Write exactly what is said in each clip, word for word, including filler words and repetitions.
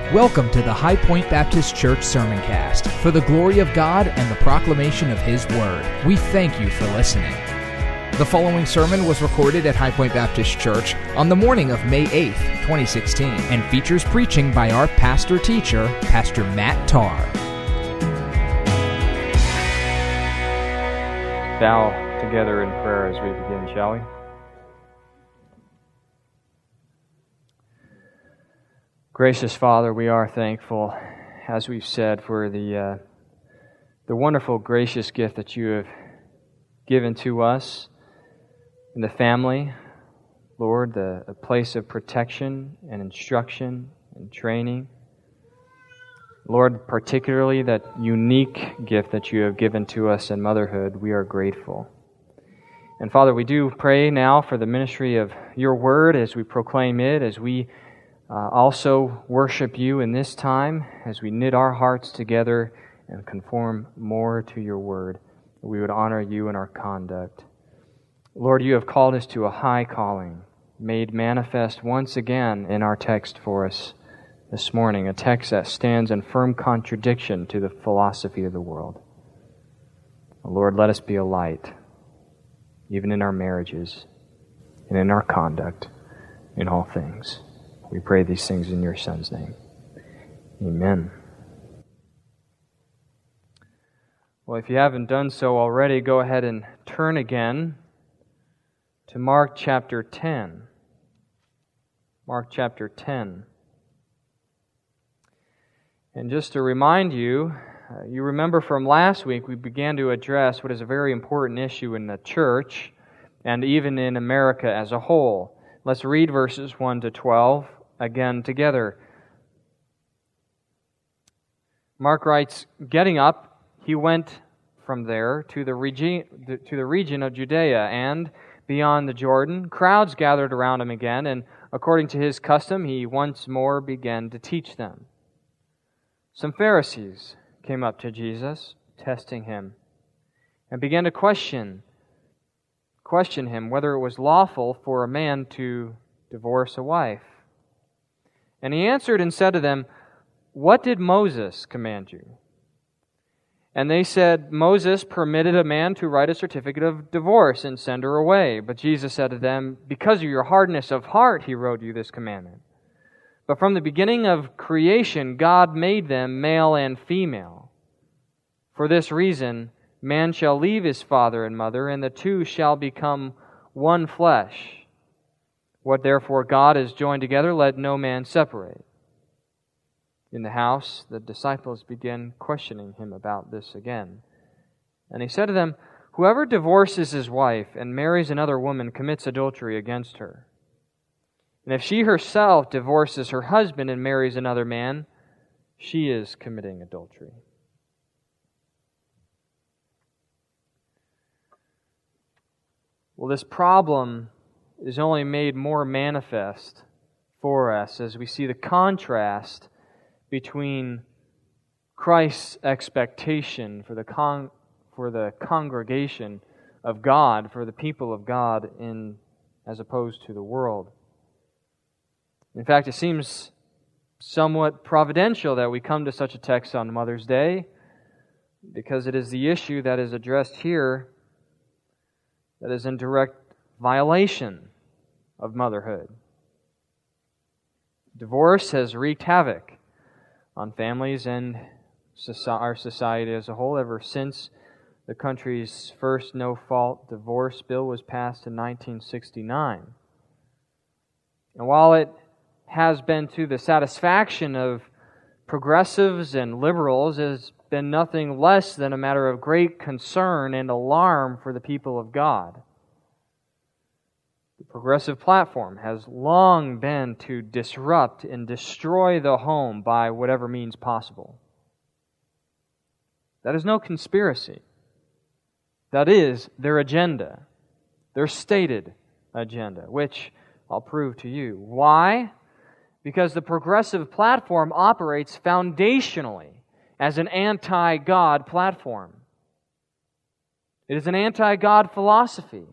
Welcome to the High Point Baptist Church Sermoncast for the glory of God and the proclamation of His Word. We thank you for listening. The following sermon was recorded at High Point Baptist Church on the morning of May eighth, twenty sixteen, and features preaching by our pastor-teacher, Pastor Matt Tarr. Bow together in prayer as we begin, shall we? Gracious Father, we are thankful, as we've said, for the uh, the wonderful, gracious gift that you have given to us in the family, Lord, the a place of protection and instruction and training. Lord, particularly that unique gift that you have given to us in motherhood, we are grateful. And Father, we do pray now for the ministry of your word as we proclaim it, as we Uh, also worship you in this time as we knit our hearts together and conform more to your word. We would honor you in our conduct. Lord, you have called us to a high calling, made manifest once again in our text for us this morning, a text that stands in firm contradiction to the philosophy of the world. Lord, let us be a light, even in our marriages and in our conduct, in all things. We pray these things in your Son's name. Amen. Well, if you haven't done so already, go ahead and turn again to Mark chapter ten. Mark chapter ten. And just to remind you, uh, you remember from last week we began to address what is a very important issue in the church and even in America as a whole. Let's read verses one to twelve again together. Mark writes, "Getting up, he went from there to the region, to the region of Judea, and beyond the Jordan, crowds gathered around him again, and according to his custom, he once more began to teach them. Some Pharisees came up to Jesus, testing him, and began to question, question him whether it was lawful for a man to divorce a wife. And he answered and said to them, 'What did Moses command you?' And they said, 'Moses permitted a man to write a certificate of divorce and send her away.' But Jesus said to them, 'Because of your hardness of heart he wrote you this commandment. But from the beginning of creation God made them male and female. For this reason man shall leave his father and mother, and the two shall become one flesh. What therefore God has joined together, let no man separate.' In the house, the disciples began questioning him about this again. And he said to them, 'Whoever divorces his wife and marries another woman commits adultery against her. And if she herself divorces her husband and marries another man, she is committing adultery.'" Well, this problem is only made more manifest for us as we see the contrast between Christ's expectation for the con- for the congregation of God, for the people of God, in as opposed to the world. In fact, it seems somewhat providential that we come to such a text on Mother's Day, because it is the issue that is addressed here that is in direct violation of motherhood. Divorce has wreaked havoc on families and our society as a whole ever since the country's first no-fault divorce bill was passed in nineteen sixty-nine. And while it has been to the satisfaction of progressives and liberals, it has been nothing less than a matter of great concern and alarm for the people of God. The progressive platform has long been to disrupt and destroy the home by whatever means possible. That is no conspiracy. That is their agenda, their stated agenda, which I'll prove to you. Why? Because the progressive platform operates foundationally as an anti-God platform. It is an anti-God philosophy.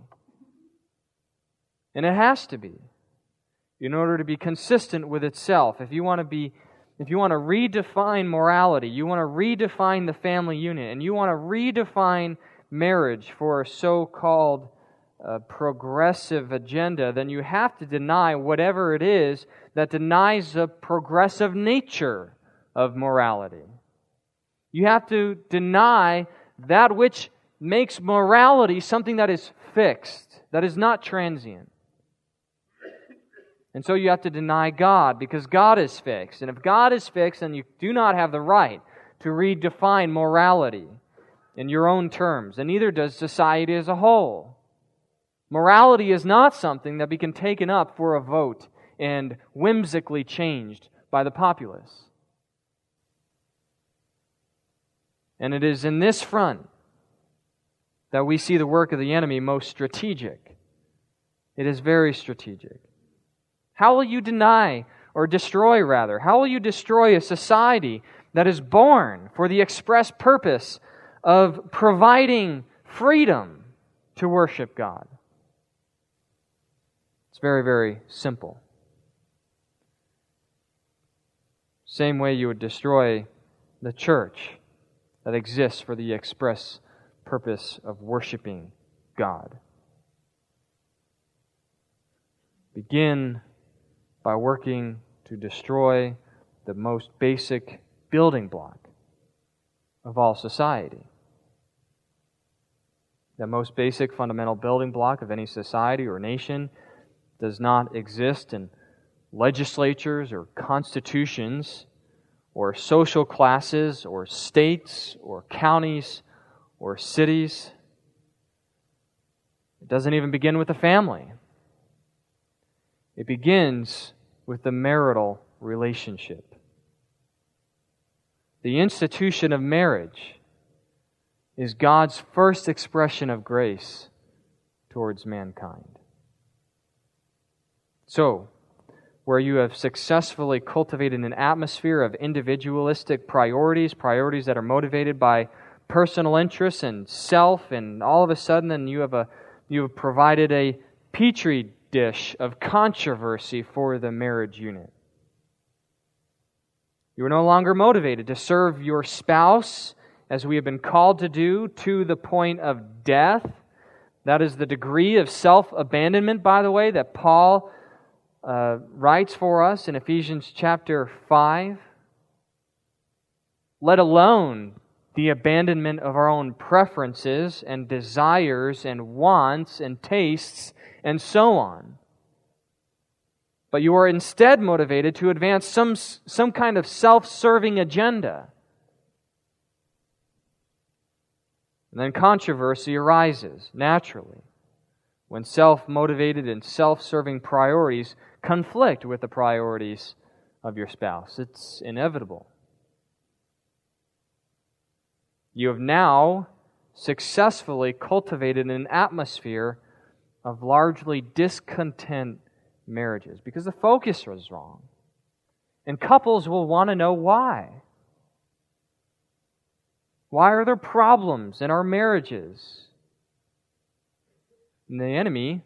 And it has to be, in order to be consistent with itself. If you want to be, if you want to redefine morality, you want to redefine the family unit, and you want to redefine marriage for a so-called uh, progressive agenda, then you have to deny whatever it is that denies the progressive nature of morality. You have to deny that which makes morality something that is fixed, that is not transient. And so you have to deny God, because God is fixed. And if God is fixed, then you do not have the right to redefine morality in your own terms, and neither does society as a whole. Morality is not something that be can taken up for a vote and whimsically changed by the populace. And it is in this front that we see the work of the enemy most strategic. It is very strategic. How will you deny, or destroy rather, how will you destroy a society that is born for the express purpose of providing freedom to worship God? It's very, very simple. Same way you would destroy the church that exists for the express purpose of worshiping God. Begin by working to destroy the most basic building block of all society. The most basic fundamental building block of any society or nation does not exist in legislatures or constitutions or social classes or states or counties or cities. It doesn't even begin with the family. It begins with the marital relationship. The institution of marriage is God's first expression of grace towards mankind. So, where you have successfully cultivated an atmosphere of individualistic priorities, priorities that are motivated by personal interests and self, and all of a sudden then you have a you have provided a petri dish of controversy for the marriage unit. You are no longer motivated to serve your spouse as we have been called to do to the point of death. That is the degree of self-abandonment, by the way, that Paul uh, writes for us in Ephesians chapter five. Let alone the abandonment of our own preferences and desires and wants and tastes and so on. But you are instead motivated to advance some, some kind of self-serving agenda. And then controversy arises naturally when self-motivated and self-serving priorities conflict with the priorities of your spouse. It's inevitable. You have now successfully cultivated an atmosphere of largely discontent marriages because the focus was wrong. And couples will want to know why. Why are there problems in our marriages? And the enemy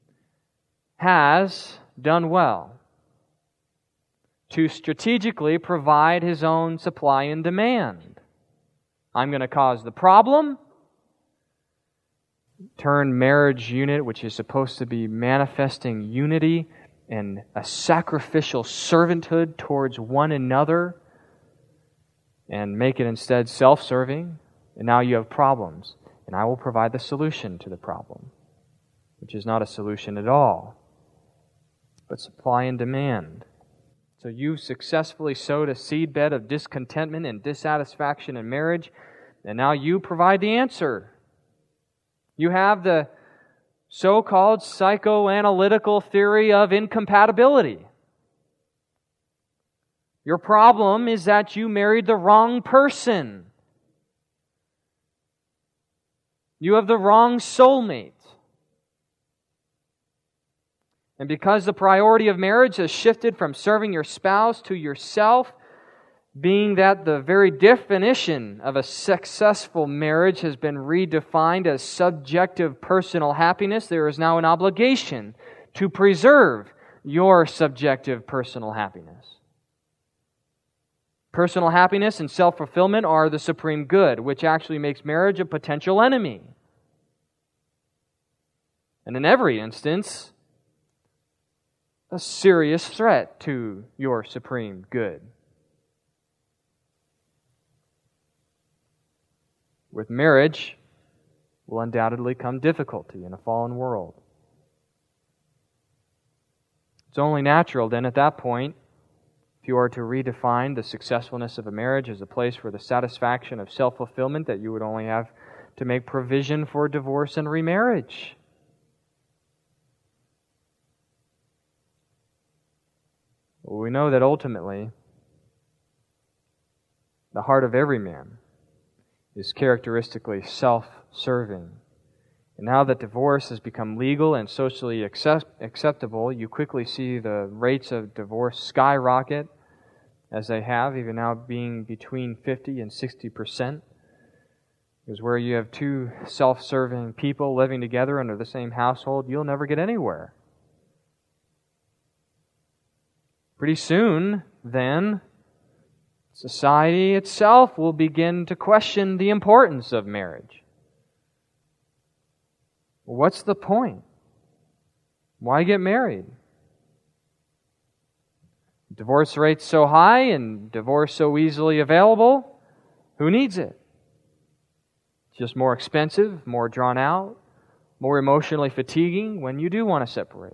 has done well to strategically provide his own supply and demand. I'm going to cause the problem, turn marriage unit, which is supposed to be manifesting unity and a sacrificial servanthood towards one another, and make it instead self-serving, and now you have problems. And I will provide the solution to the problem, which is not a solution at all, but supply and demand. So you've successfully sowed a seedbed of discontentment and dissatisfaction in marriage, and now you provide the answer. You have the so-called psychoanalytical theory of incompatibility. Your problem is that you married the wrong person. You have the wrong soulmate. And because the priority of marriage has shifted from serving your spouse to yourself, being that the very definition of a successful marriage has been redefined as subjective personal happiness, there is now an obligation to preserve your subjective personal happiness. Personal happiness and self-fulfillment are the supreme good, which actually makes marriage a potential enemy. And in every instance, a serious threat to your supreme good. With marriage will undoubtedly come difficulty in a fallen world. It's only natural then at that point, if you are to redefine the successfulness of a marriage as a place for the satisfaction of self-fulfillment, that you would only have to make provision for divorce and remarriage. Well, we know that ultimately, the heart of every man is characteristically self-serving. And now that divorce has become legal and socially accept- acceptable, you quickly see the rates of divorce skyrocket, as they have, even now being between fifty and sixty percent. Because where you have two self-serving people living together under the same household, you'll never get anywhere. Pretty soon, then, society itself will begin to question the importance of marriage. What's the point? Why get married? Divorce rates so high and divorce so easily available, who needs it? It's just more expensive, more drawn out, more emotionally fatiguing when you do want to separate.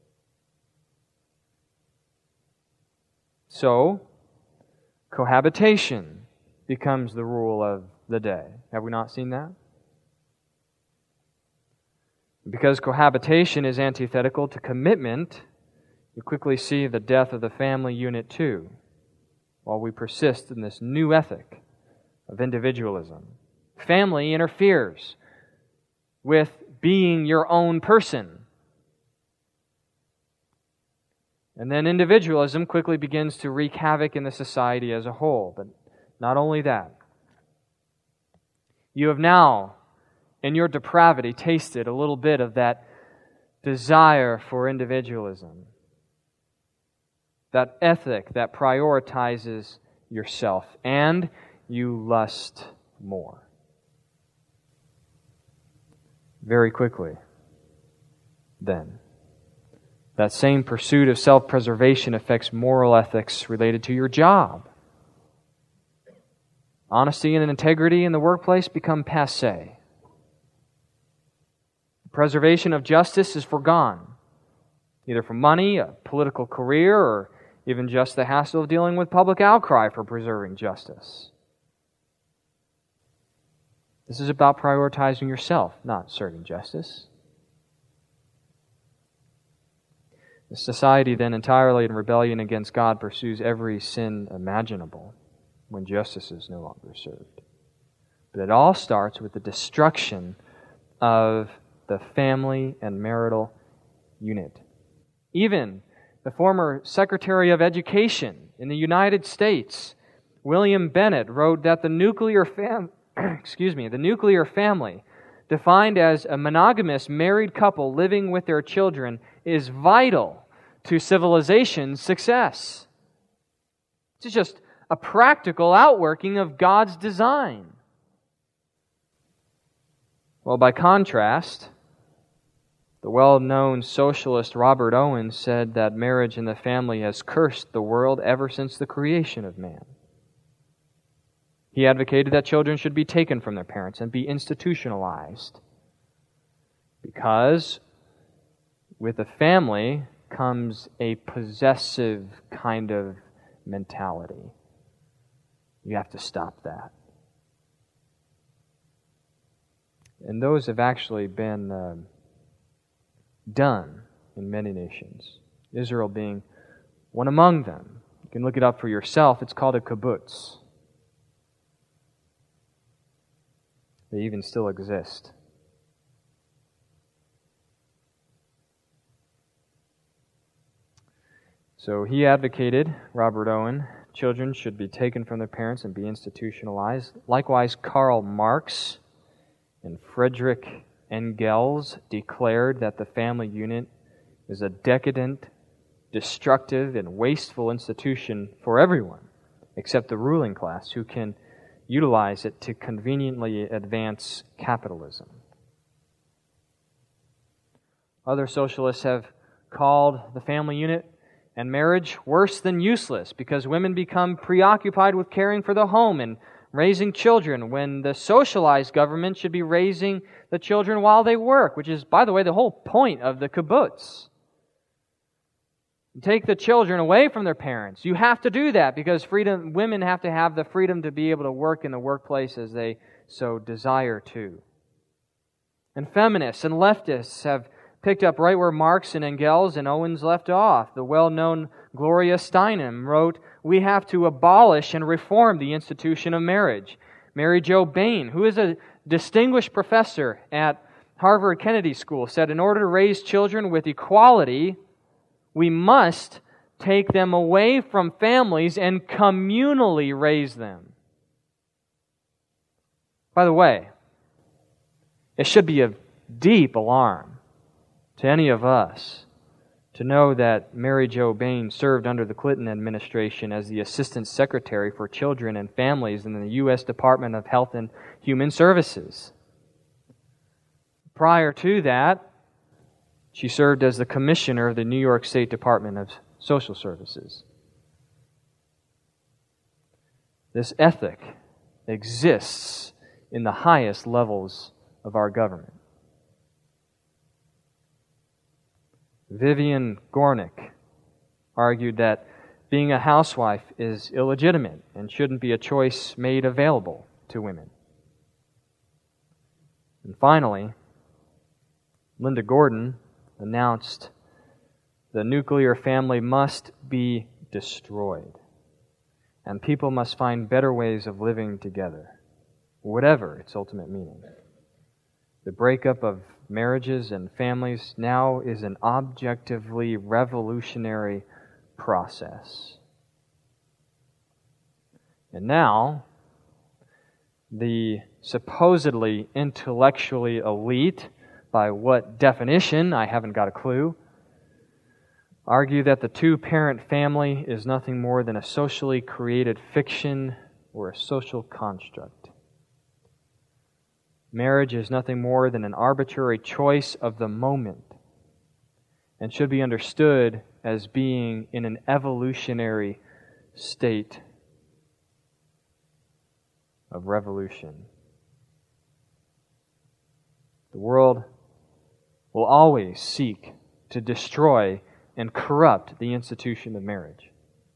So, cohabitation becomes the rule of the day. Have we not seen that? Because cohabitation is antithetical to commitment, you quickly see the death of the family unit too, while we persist in this new ethic of individualism. Family interferes with being your own person. And then individualism quickly begins to wreak havoc in the society as a whole. But not only that, you have now, in your depravity, tasted a little bit of that desire for individualism, that ethic that prioritizes yourself, and you lust more. Very quickly, then, that same pursuit of self-preservation affects moral ethics related to your job. Honesty and integrity in the workplace become passé. Preservation of justice is foregone, either for money, a political career, or even just the hassle of dealing with public outcry for preserving justice. This is about prioritizing yourself, not serving justice. The society then, entirely in rebellion against God, pursues every sin imaginable when justice is no longer served. But it all starts with the destruction of the family and marital unit. Even the former Secretary of Education in the United States, William Bennett, wrote that the nuclear fam- excuse me, the nuclear family, defined as a monogamous married couple living with their children, is vital to civilization's success. It's just a practical outworking of God's design. Well, by contrast, the well-known socialist Robert Owen said that marriage and the family has cursed the world ever since the creation of man. He advocated that children should be taken from their parents and be institutionalized, because with a family comes a possessive kind of mentality. You have to stop that. And those have actually been uh, done in many nations, Israel being one among them. You can look it up for yourself. It's called a kibbutz. They even still exist. So he advocated, Robert Owen, children should be taken from their parents and be institutionalized. Likewise, Karl Marx and Friedrich Engels declared that the family unit is a decadent, destructive, and wasteful institution for everyone, except the ruling class, who can utilize it to conveniently advance capitalism. Other socialists have called the family unit and marriage worse than useless because women become preoccupied with caring for the home and raising children when the socialized government should be raising the children while they work, which is, by the way, the whole point of the kibbutz. Take the children away from their parents. You have to do that because freedom, women have to have the freedom to be able to work in the workplace as they so desire to. And feminists and leftists have picked up right where Marx and Engels and Owens left off. The well-known Gloria Steinem wrote, "We have to abolish and reform the institution of marriage." Mary Jo Bain, who is a distinguished professor at Harvard Kennedy School, said, "In order to raise children with equality, we must take them away from families and communally raise them." By the way, it should be a deep alarm to any of us to know that Mary Jo Bain served under the Clinton administration as the Assistant Secretary for Children and Families in the U S Department of Health and Human Services. Prior to that, she served as the Commissioner of the New York State Department of Social Services. This ethic exists in the highest levels of our government. Vivian Gornick argued that being a housewife is illegitimate and shouldn't be a choice made available to women. And finally, Linda Gordon announced the nuclear family must be destroyed, and people must find better ways of living together, whatever its ultimate meaning. The breakup of marriages and families now is an objectively revolutionary process. And now, the supposedly intellectually elite, by what definition, I haven't got a clue, argue that the two-parent family is nothing more than a socially created fiction or a social construct. Marriage is nothing more than an arbitrary choice of the moment and should be understood as being in an evolutionary state of revolution. The world will always seek to destroy and corrupt the institution of marriage.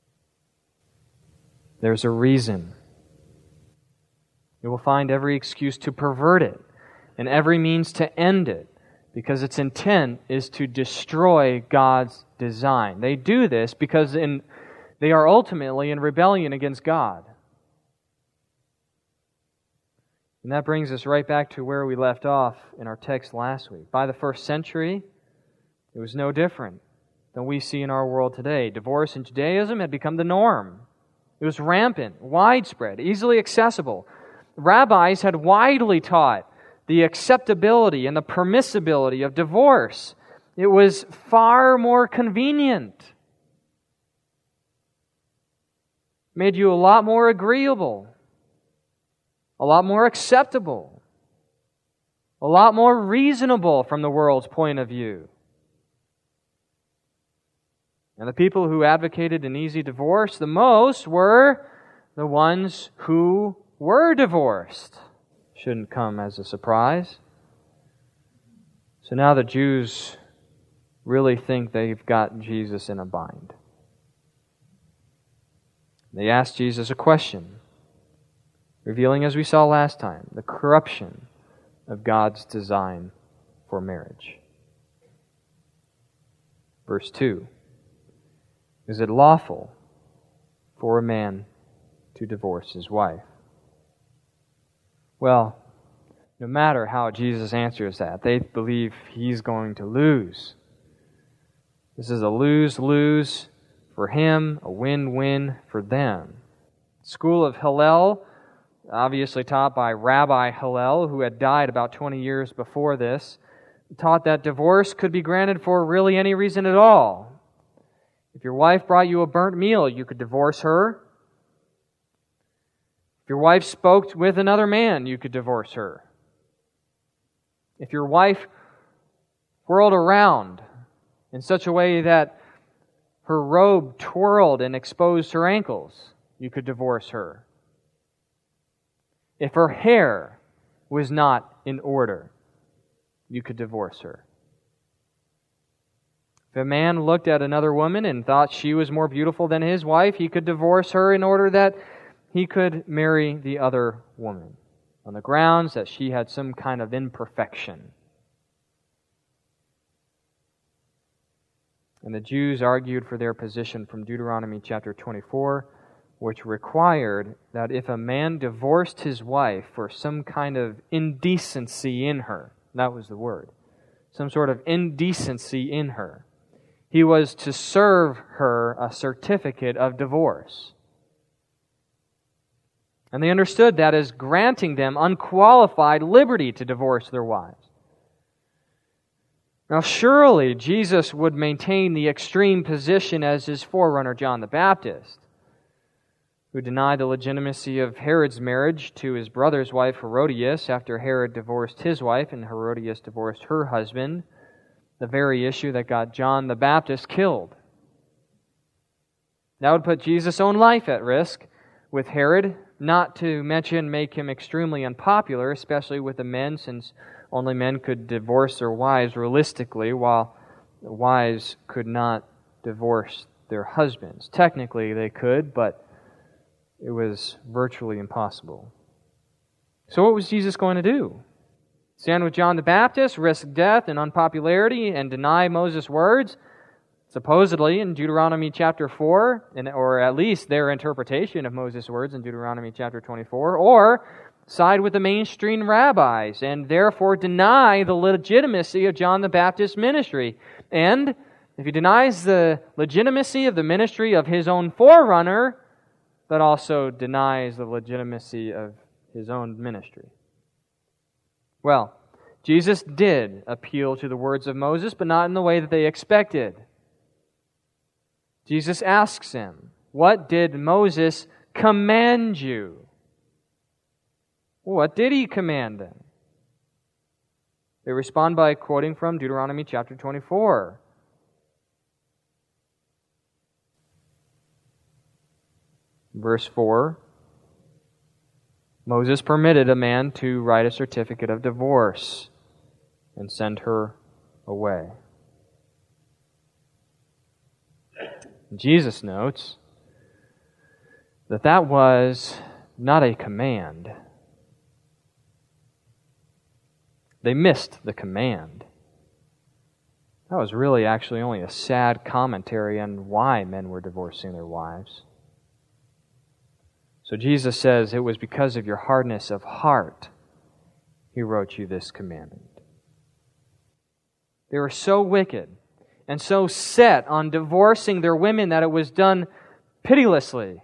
There's a reason. It will find every excuse to pervert it and every means to end it because its intent is to destroy God's design. They do this because in, they are ultimately in rebellion against God. And that brings us right back to where we left off in our text last week. By the first century, it was no different than we see in our world today. Divorce in Judaism had become the norm. It was rampant, widespread, easily accessible. Rabbis had widely taught the acceptability and the permissibility of divorce. It was far more convenient. Made you a lot more agreeable, a lot more acceptable, a lot more reasonable from the world's point of view. And the people who advocated an easy divorce the most were the ones who were divorced. Shouldn't come as a surprise. So now the Jews really think they've got Jesus in a bind. They asked Jesus a question, revealing, as we saw last time, the corruption of God's design for marriage. Verse two. Is it lawful for a man to divorce his wife? Well, no matter how Jesus answers that, they believe he's going to lose. This is a lose-lose for him, a win-win for them. School of Hillel, obviously taught by Rabbi Hillel, who had died about twenty years before this, taught that divorce could be granted for really any reason at all. If your wife brought you a burnt meal, you could divorce her. If your wife spoke with another man, you could divorce her. If your wife whirled around in such a way that her robe twirled and exposed her ankles, you could divorce her. If her hair was not in order, you could divorce her. If a man looked at another woman and thought she was more beautiful than his wife, he could divorce her in order that he could marry the other woman on the grounds that she had some kind of imperfection. And the Jews argued for their position from Deuteronomy chapter twenty-four, which required that if a man divorced his wife for some kind of indecency in her, that was the word, some sort of indecency in her, he was to serve her a certificate of divorce. And they understood that as granting them unqualified liberty to divorce their wives. Now, surely Jesus would maintain the extreme position as his forerunner, John the Baptist, who denied the legitimacy of Herod's marriage to his brother's wife, Herodias, after Herod divorced his wife and Herodias divorced her husband, the very issue that got John the Baptist killed. That would put Jesus' own life at risk with Herod, not to mention make him extremely unpopular, especially with the men, since only men could divorce their wives realistically, while the wives could not divorce their husbands. Technically they could, but it was virtually impossible. So what was Jesus going to do? Stand with John the Baptist, risk death and unpopularity, and deny Moses' words? Supposedly in Deuteronomy chapter four, and, or at least their interpretation of Moses' words in Deuteronomy chapter twenty-four, or side with the mainstream rabbis and therefore deny the legitimacy of John the Baptist's ministry. And if he denies the legitimacy of the ministry of his own forerunner, that also denies the legitimacy of his own ministry. Well, Jesus did appeal to the words of Moses, but not in the way that they expected. Jesus asks him, "What did Moses command you?" What did he command them? They respond by quoting from Deuteronomy chapter twenty-four. Verse four, Moses permitted a man to write a certificate of divorce and send her away. Jesus notes that that was not a command. They missed the command. That was really actually only a sad commentary on why men were divorcing their wives. So Jesus says, it was because of your hardness of heart He wrote you this commandment. They were so wicked and so set on divorcing their women that it was done pitilessly.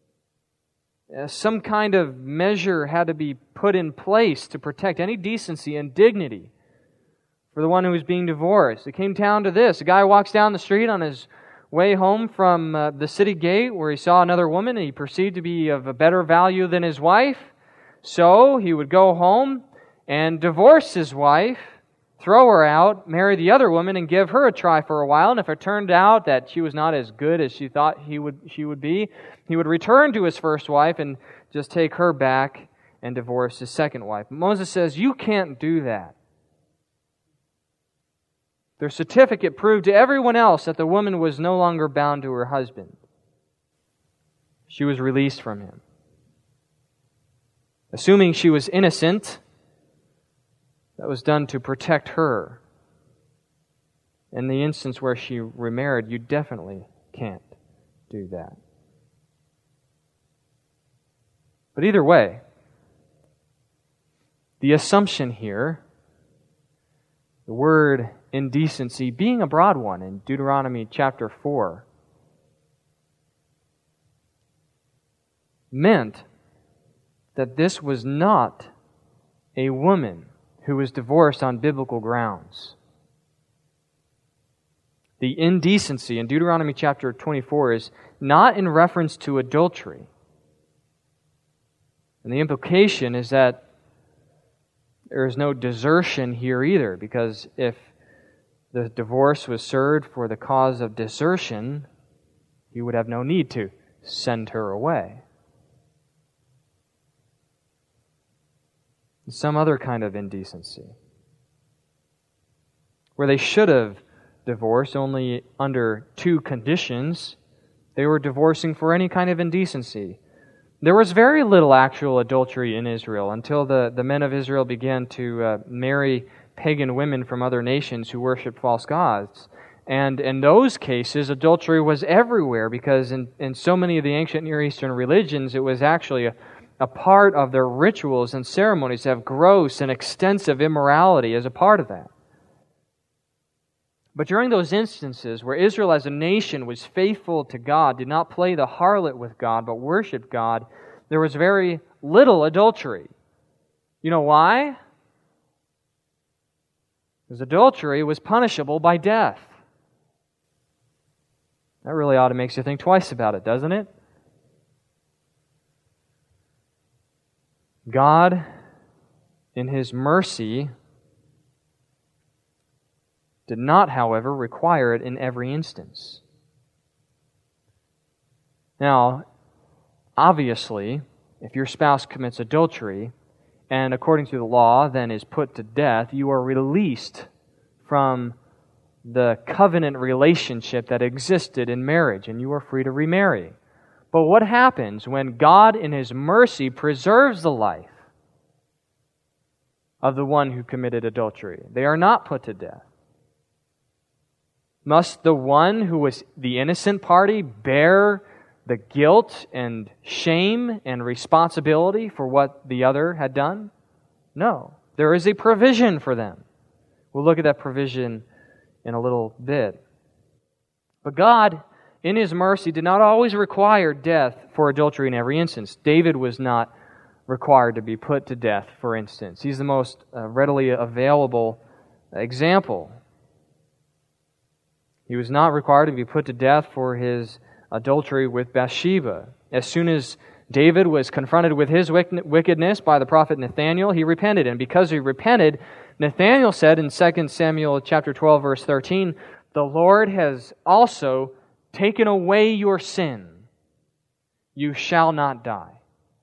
Some kind of measure had to be put in place to protect any decency and dignity for the one who was being divorced. It came down to this. A guy walks down the street on his way home from uh, the city gate where he saw another woman and he perceived to be of a better value than his wife. So he would go home and divorce his wife, throw her out, marry the other woman, and give her a try for a while. And if it turned out that she was not as good as she thought he would, she would be, he would return to his first wife and just take her back and divorce his second wife. Moses says, you can't do that. Their certificate proved to everyone else that the woman was no longer bound to her husband. She was released from him. Assuming she was innocent, that was done to protect her. In the instance where she remarried, you definitely can't do that. But either way, the assumption here, the word indecency being a broad one in Deuteronomy chapter four, meant that this was not a woman who was divorced on biblical grounds. The indecency in Deuteronomy chapter twenty-four is not in reference to adultery. And the implication is that there is no desertion here either, because if the divorce was served for the cause of desertion, he would have no need to send her away. Some other kind of indecency, where they should have divorced only under two conditions, they were divorcing for any kind of indecency. There was very little actual adultery in Israel until the, the men of Israel began to uh, marry pagan women from other nations who worshiped false gods. And in those cases, adultery was everywhere, because in, in so many of the ancient Near Eastern religions, it was actually a, a part of their rituals and ceremonies to have gross and extensive immorality as a part of that. But during those instances where Israel as a nation was faithful to God, did not play the harlot with God, but worshiped God, there was very little adultery. You know why? Because adultery was punishable by death. That really ought to make you think twice about it, doesn't it? God, in His mercy, did not, however, require it in every instance. Now, obviously, if your spouse commits adultery, and according to the law then is put to death, you are released from the covenant relationship that existed in marriage, and you are free to remarry. But what happens when God in His mercy preserves the life of the one who committed adultery? They are not put to death. Must the one who was the innocent party bear the guilt and shame and responsibility for what the other had done? No. There is a provision for them. We'll look at that provision in a little bit. But God, in His mercy, did not always require death for adultery in every instance. David was not required to be put to death, for instance. He's the most uh, readily available example. He was not required to be put to death for his adultery with Bathsheba. As soon as David was confronted with his wickedness by the prophet Nathanael, he repented. And because he repented, Nathanael said in Second Samuel chapter twelve, verse thirteen, "The Lord has also taken away your sin. You shall not die."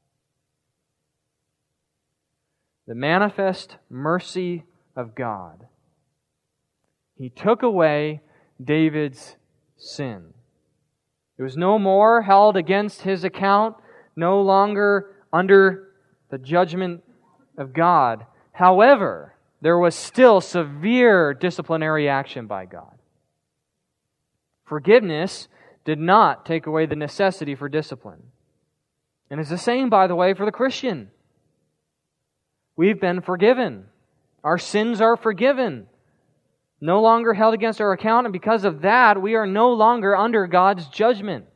The manifest mercy of God. He took away David's sin. It was no more held against his account, no longer under the judgment of God. However, there was still severe disciplinary action by God. Forgiveness did not take away the necessity for discipline. And it's the same, by the way, for the Christian. We've been forgiven. Our sins are forgiven. No longer held against our account, and because of that, we are no longer under God's judgment.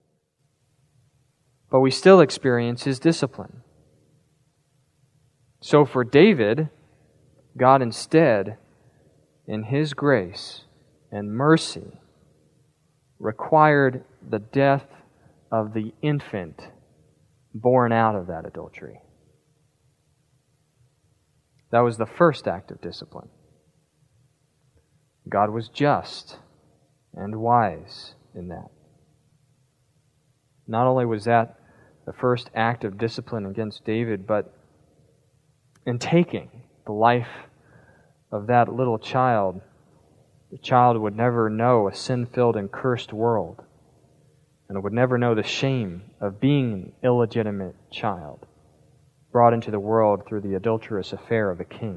But we still experience His discipline. So for David, God instead, in His grace and mercy, required the death of the infant born out of that adultery. That was the first act of discipline. God was just and wise in that. Not only was that the first act of discipline against David, but in taking the life of that little child, the child would never know a sin-filled and cursed world, and would never know the shame of being an illegitimate child brought into the world through the adulterous affair of a king.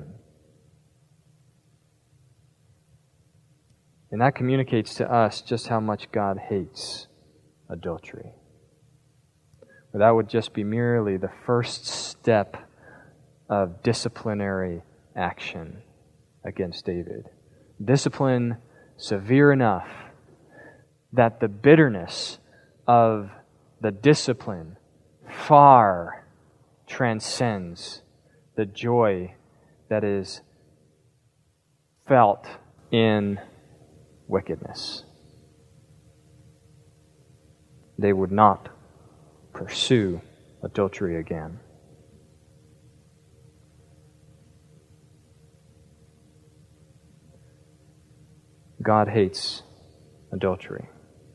And that communicates to us just how much God hates adultery. But that would just be merely the first step of disciplinary action against David. Discipline severe enough that the bitterness of the discipline far transcends the joy that is felt in wickedness. They would not pursue adultery again. God hates adultery.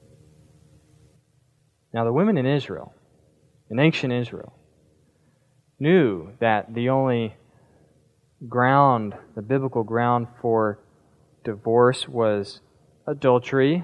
Now, the women in Israel, in ancient Israel, knew that the only ground, the biblical ground for divorce was adultery.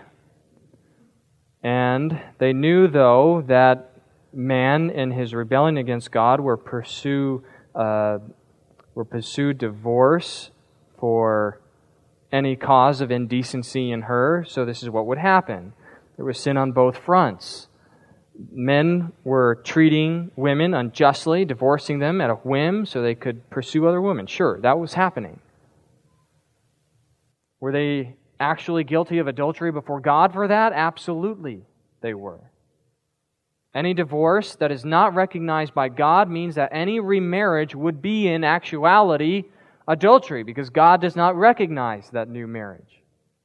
And they knew, though, that man in his rebellion against God were pursue uh, were pursue divorce for any cause of indecency in her. So this is what would happen. There was sin on both fronts. Men were treating women unjustly, divorcing them at a whim so they could pursue other women. Sure, that was happening. Were they actually guilty of adultery before God for that? Absolutely, they were. Any divorce that is not recognized by God means that any remarriage would be in actuality adultery, because God does not recognize that new marriage.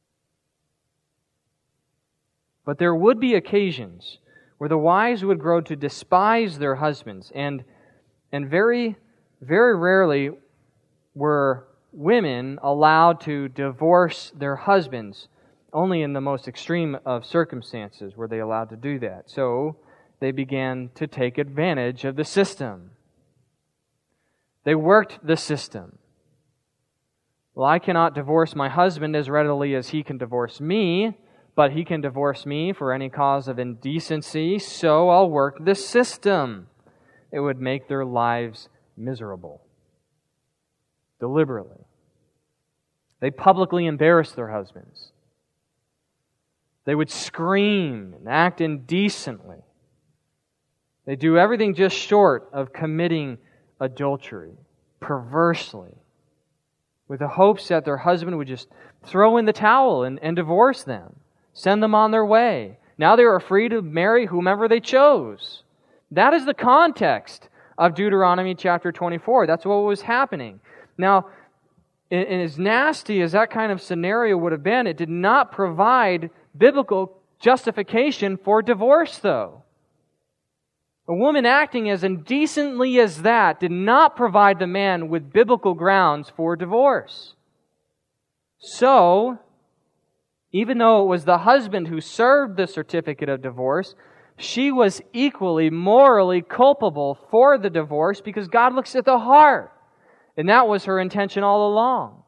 But there would be occasions where the wives would grow to despise their husbands, and and very, very rarely were women allowed to divorce their husbands. Only in the most extreme of circumstances were they allowed to do that. So they began to take advantage of the system. They worked the system. Well, I cannot divorce my husband as readily as he can divorce me, but he can divorce me for any cause of indecency, so I'll work the system. It would make their lives miserable. Deliberately. They publicly embarrassed their husbands. They would scream and act indecently. They do everything just short of committing adultery, perversely, with the hopes that their husband would just throw in the towel and, and divorce them. Send them on their way. Now they are free to marry whomever they chose. That is the context of Deuteronomy chapter twenty-four. That's what was happening. Now, and as nasty as that kind of scenario would have been, it did not provide biblical justification for divorce, though. A woman acting as indecently as that did not provide the man with biblical grounds for divorce. So, even though it was the husband who served the certificate of divorce, she was equally morally culpable for the divorce because God looks at the heart. And that was her intention all along.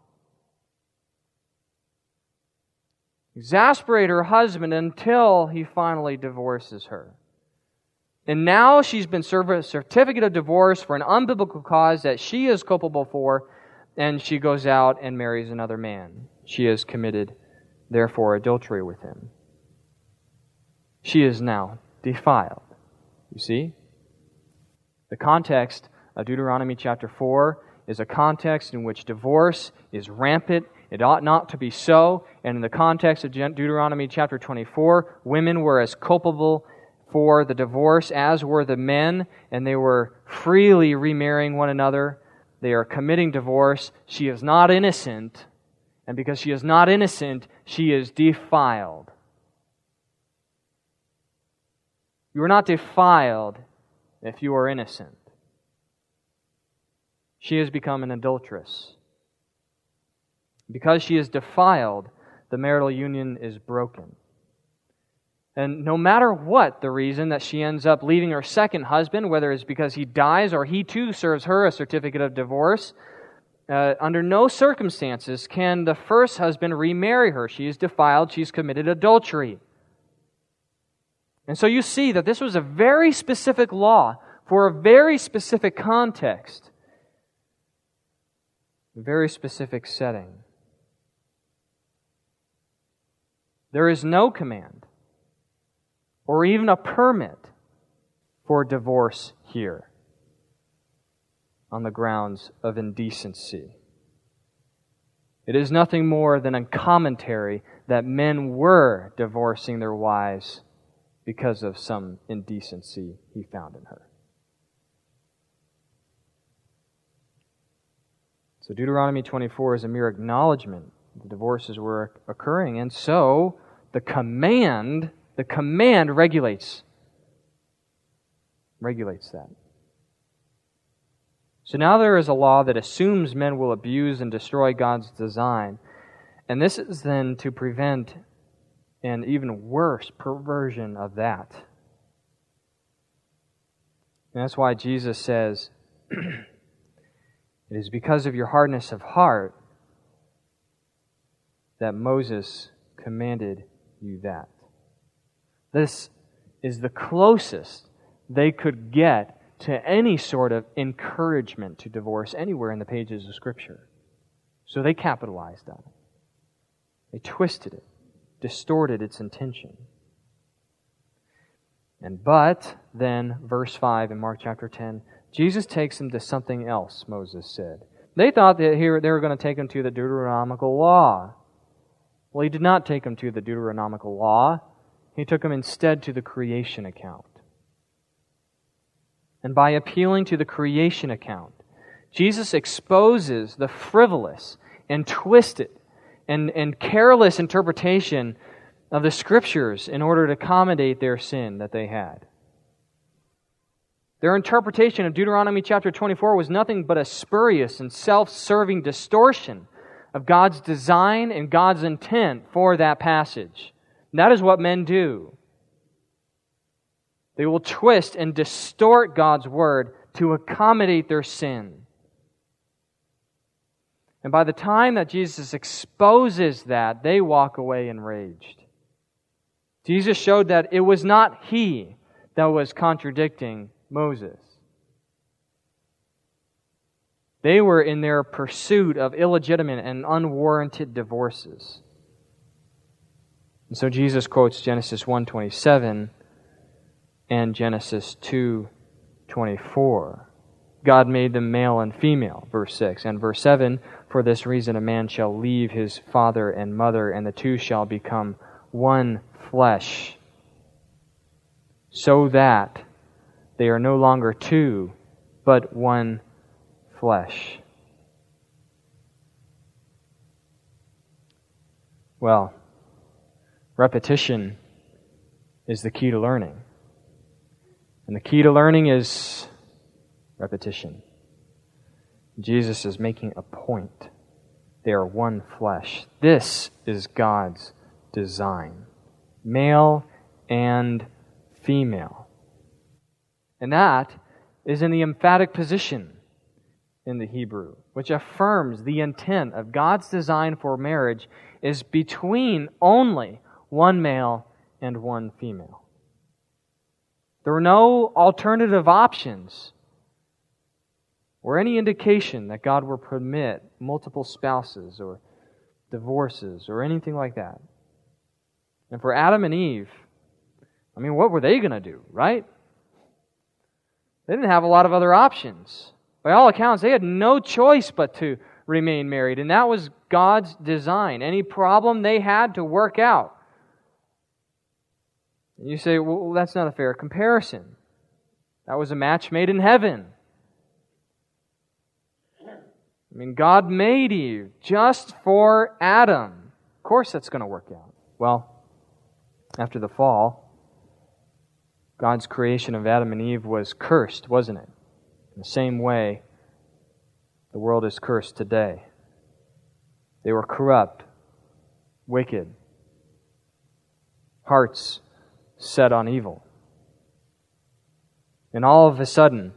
Exasperate her husband until he finally divorces her. And now she's been served a certificate of divorce for an unbiblical cause that she is culpable for, and she goes out and marries another man. She has committed, therefore, adultery with him. She is now defiled. You see? The context of Deuteronomy chapter four is a context in which divorce is rampant. It ought not to be so. And in the context of Deuteronomy chapter twenty-four, women were as culpable for the divorce as were the men, and they were freely remarrying one another. They are committing divorce. She is not innocent, and because she is not innocent, she is defiled. You are not defiled if you are innocent. She has become an adulteress. Because she is defiled, the marital union is broken. And no matter what the reason that she ends up leaving her second husband, whether it's because he dies or he too serves her a certificate of divorce, uh, under no circumstances can the first husband remarry her. She is defiled. She's committed adultery. And so you see that this was a very specific law for a very specific context, a very specific setting. There is no command or even a permit for divorce here on the grounds of indecency. It is nothing more than a commentary that men were divorcing their wives because of some indecency he found in her. So Deuteronomy twenty-four is a mere acknowledgement that divorces were occurring, and so the command The command regulates, regulates that. So now there is a law that assumes men will abuse and destroy God's design. And this is then to prevent an even worse perversion of that. And that's why Jesus says, it is because of your hardness of heart that Moses commanded you that. This is the closest they could get to any sort of encouragement to divorce anywhere in the pages of Scripture. So they capitalized on it. They twisted it, distorted its intention. And but then, verse five in Mark chapter ten, Jesus takes them to something else, Moses said. They thought that here they were going to take them to the Deuteronomical law. Well, he did not take them to the Deuteronomical law. He took them instead to the creation account. And by appealing to the creation account, Jesus exposes the frivolous and twisted and, and careless interpretation of the Scriptures in order to accommodate their sin that they had. Their interpretation of Deuteronomy chapter twenty-four was nothing but a spurious and self-serving distortion of God's design and God's intent for that passage. And that is what men do. They will twist and distort God's Word to accommodate their sin. And by the time that Jesus exposes that, they walk away enraged. Jesus showed that it was not He that was contradicting Moses. They were in their pursuit of illegitimate and unwarranted divorces. And so Jesus quotes Genesis one twenty-seven and Genesis two twenty-four. God made them male and female, verse six. And verse seven, for this reason a man shall leave his father and mother, and the two shall become one flesh, so that they are no longer two, but one flesh. Well, repetition is the key to learning. And the key to learning is repetition. Jesus is making a point. They are one flesh. This is God's design. Male and female. And that is in the emphatic position in the Hebrew, which affirms the intent of God's design for marriage is between only one male and one female. There were no alternative options or any indication that God would permit multiple spouses or divorces or anything like that. And for Adam and Eve, I mean, what were they going to do, right? They didn't have a lot of other options. By all accounts, they had no choice but to remain married, and that was God's design. Any problem they had to work out. And you say, well, that's not a fair comparison. That was a match made in heaven. I mean, God made Eve just for Adam. Of course that's going to work out. Well, after the fall, God's creation of Adam and Eve was cursed, wasn't it? In the same way, the world is cursed today. They were corrupt, wicked, hearts set on evil. And all of a sudden,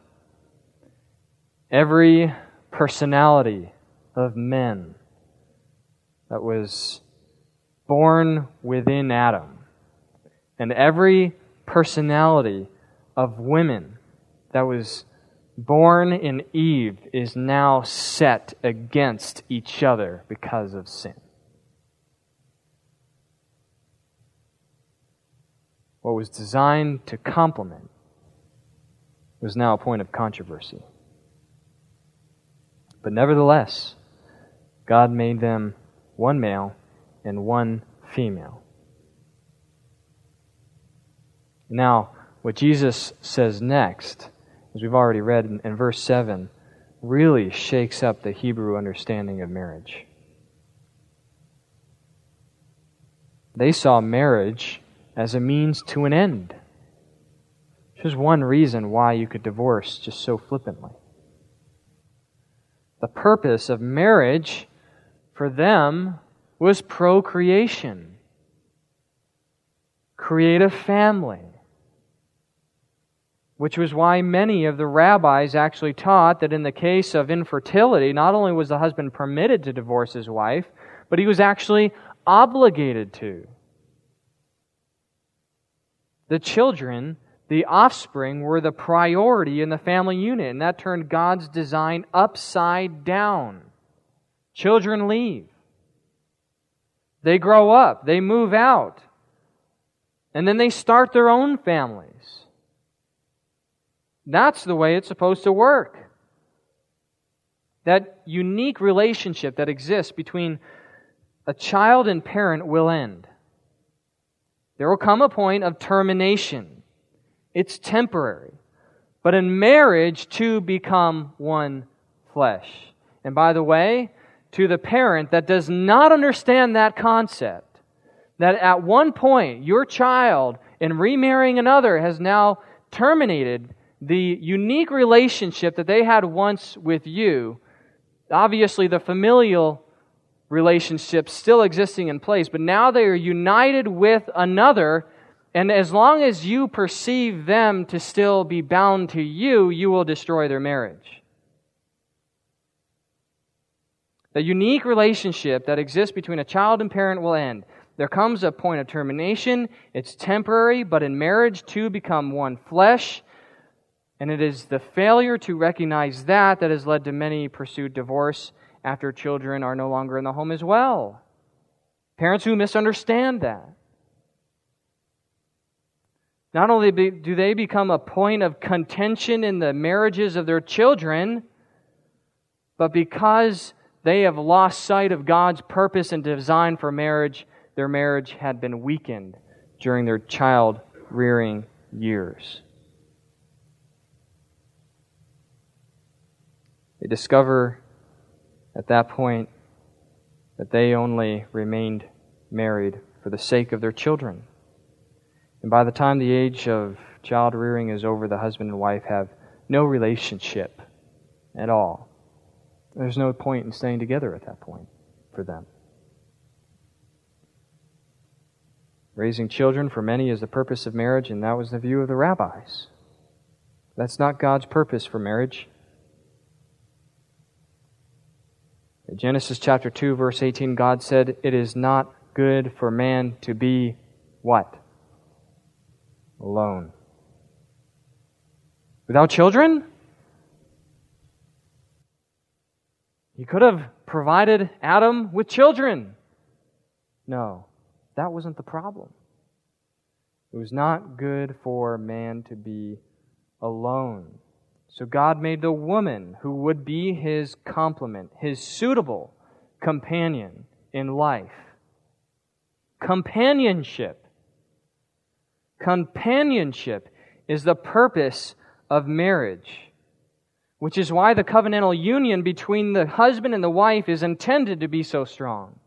every personality of men that was born within Adam, and every personality of women that was born in Eve is now set against each other because of sin. What was designed to complement was now a point of controversy. But nevertheless, God made them one male and one female. Now, what Jesus says next, as we've already read in, in verse seven, really shakes up the Hebrew understanding of marriage. They saw marriage as a means to an end. There's one reason why you could divorce just so flippantly. The purpose of marriage for them was procreation. Create a family. Which was why many of the rabbis actually taught that in the case of infertility, not only was the husband permitted to divorce his wife, but he was actually obligated to. The children, the offspring, were the priority in the family unit, and that turned God's design upside down. Children leave. They grow up. They move out. And then they start their own families. That's the way it's supposed to work. That unique relationship that exists between a child and parent will end. There will come a point of termination. It's temporary. But in marriage, two become one flesh. And by the way, to the parent that does not understand that concept, that at one point your child in remarrying another has now terminated the unique relationship that they had once with you, obviously the familial relationship still existing in place, but now they are united with another, and as long as you perceive them to still be bound to you, you will destroy their marriage. The unique relationship that exists between a child and parent will end. There comes a point of termination. It's temporary, but in marriage, two become one flesh. And it is the failure to recognize that that has led to many pursued divorce after children are no longer in the home as well. Parents who misunderstand that. Not only do they become a point of contention in the marriages of their children, but because they have lost sight of God's purpose and design for marriage, their marriage had been weakened during their child-rearing years. They discover at that point that they only remained married for the sake of their children. And by the time the age of child rearing is over, the husband and wife have no relationship at all. There's no point in staying together at that point for them. Raising children for many is the purpose of marriage, and that was the view of the rabbis. That's not God's purpose for marriage. In Genesis chapter two, verse eighteen, God said, "It is not good for man to be" what? Alone. Without children? He could have provided Adam with children. No, that wasn't the problem. It was not good for man to be alone. So God made the woman who would be his complement, his suitable companion in life. Companionship. Companionship is the purpose of marriage, which is why the covenantal union between the husband and the wife is intended to be so strong.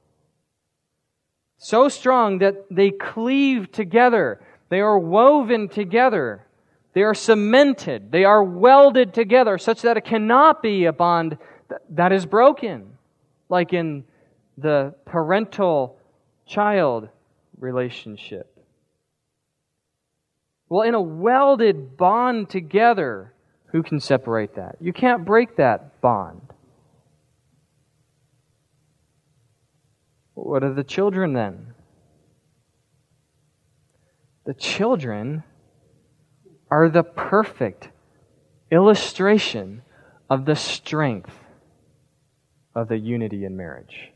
So strong that they cleave together. They are woven together. They are cemented. They are welded together such that it cannot be a bond that is broken, like in the parental-child relationship. Well, in a welded bond together, who can separate that? You can't break that bond. What are the children then? The children are the perfect illustration of the strength of the unity in marriage.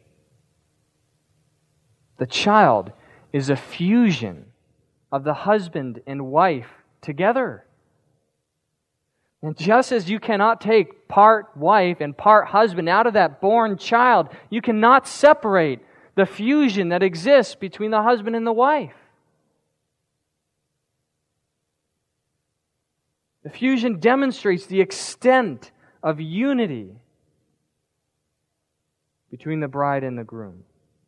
The child is a fusion of the husband and wife together. And just as you cannot take part wife and part husband out of that born child, you cannot separate the fusion that exists between the husband and the wife. The fusion demonstrates the extent of unity between the bride and the groom.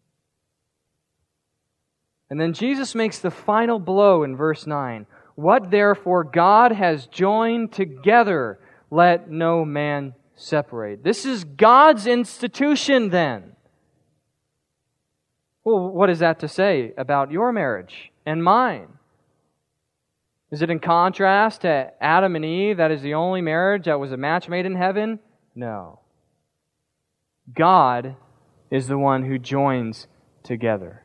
And then Jesus makes the final blow in verse nine. What therefore God has joined together, let no man separate. This is God's institution then. Well, what is that to say about your marriage and mine? Is it in contrast to Adam and Eve, that is the only marriage that was a match made in heaven? No. God is the one who joins together.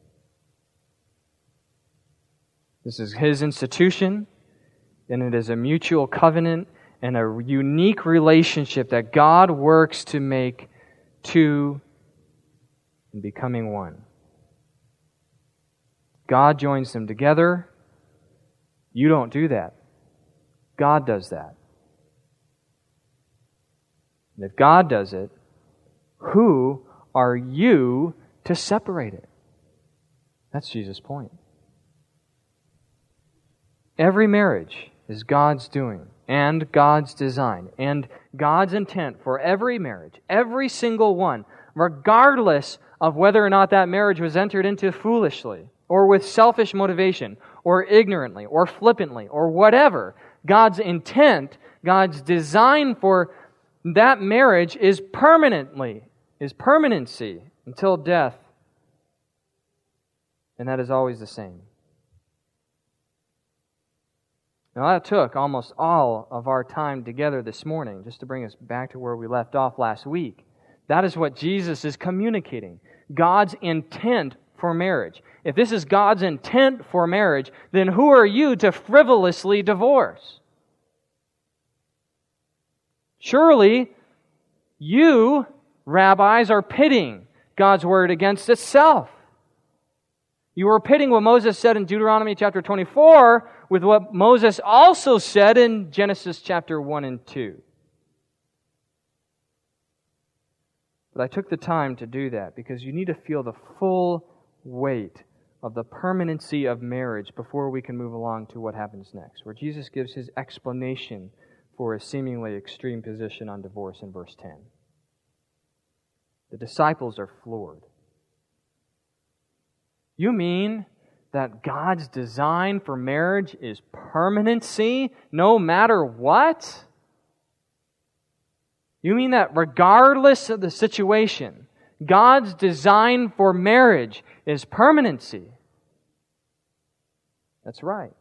This is His institution, and it is a mutual covenant and a unique relationship that God works to make two and becoming one. God joins them together. You don't do that. God does that. And if God does it, who are you to separate it? That's Jesus' point. Every marriage is God's doing and God's design and God's intent for every marriage, every single one, regardless of whether or not that marriage was entered into foolishly or with selfish motivation or ignorantly or flippantly or whatever. God's intent, God's design for that marriage is permanently, is permanency until death. And that is always the same. Now that took almost all of our time together this morning, just to bring us back to where we left off last week. That is what Jesus is communicating. God's intent for marriage. If this is God's intent for marriage, then who are you to frivolously divorce? Surely, you, rabbis, are pitting God's word against itself. You are pitting what Moses said in Deuteronomy chapter twenty-four with what Moses also said in Genesis chapter one and two. But I took the time to do that because you need to feel the full weight of the permanency of marriage before we can move along to what happens next, where Jesus gives His explanation for His seemingly extreme position on divorce in verse ten. The disciples are floored. You mean that God's design for marriage is permanency no matter what? You mean that regardless of the situation, God's design for marriage is permanency? That's right.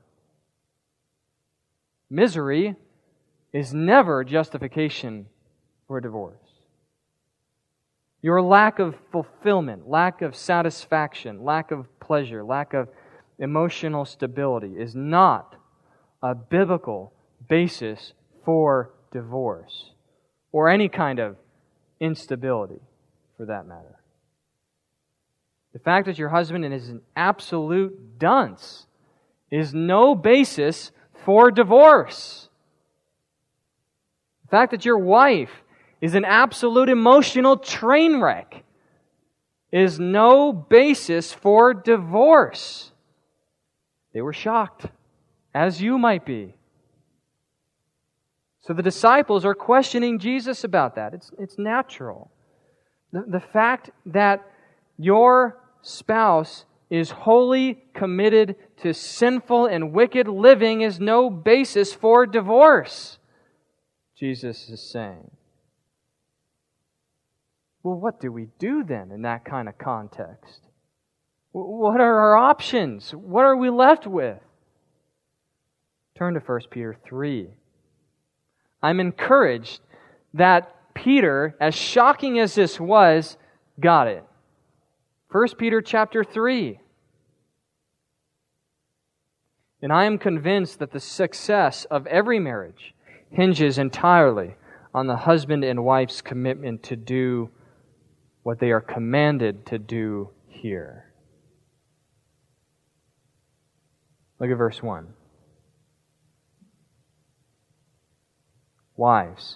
Misery is never justification for divorce. Your lack of fulfillment, lack of satisfaction, lack of pleasure, lack of emotional stability is not a biblical basis for divorce or any kind of instability for that matter. The fact that your husband is an absolute dunce is no basis for divorce. The fact that your wife is an absolute emotional train wreck is no basis for divorce. They were shocked, as you might be. So the disciples are questioning Jesus about that. It's, it's natural. The, the fact that your spouse is wholly committed to sinful and wicked living is no basis for divorce, Jesus is saying. Well, what do we do then in that kind of context? What are our options? What are we left with? Turn to First Peter three. I'm encouraged that Peter, as shocking as this was, got it. First Peter chapter three. And I am convinced that the success of every marriage hinges entirely on the husband and wife's commitment to do what they are commanded to do here. Look at verse one. Wives,